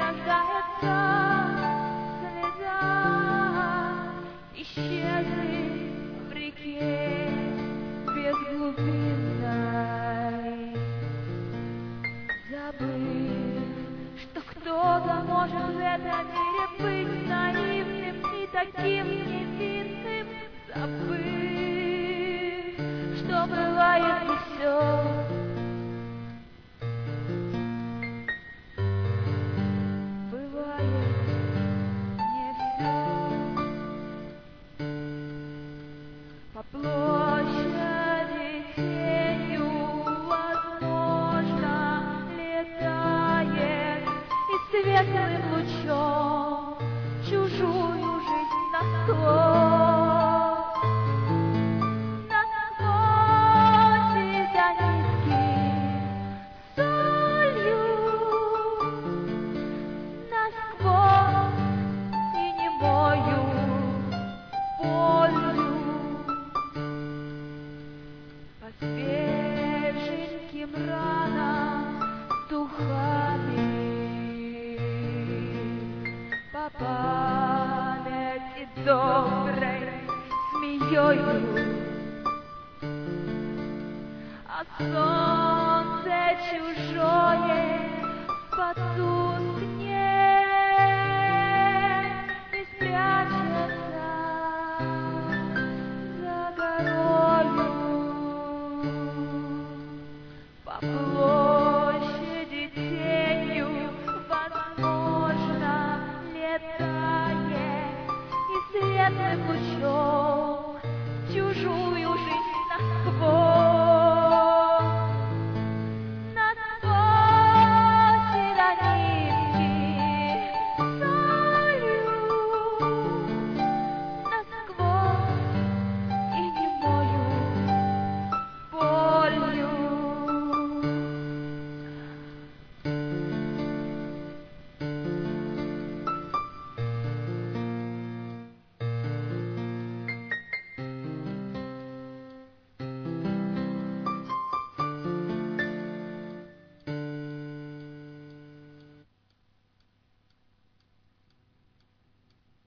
рождается слеза, исчезли в реке безглубинной, забыв, что кто-то может в этом мире быть наивным и таким невинным, забыв, что бывает не все. По площади тенью, возможно, летает и светлым лучом чужую жизнь насквозь, насквозь и за низким солью, насквозь и немою болью. По свеженьким ранам духами, по памяти доброй змеёю, а солнце чужое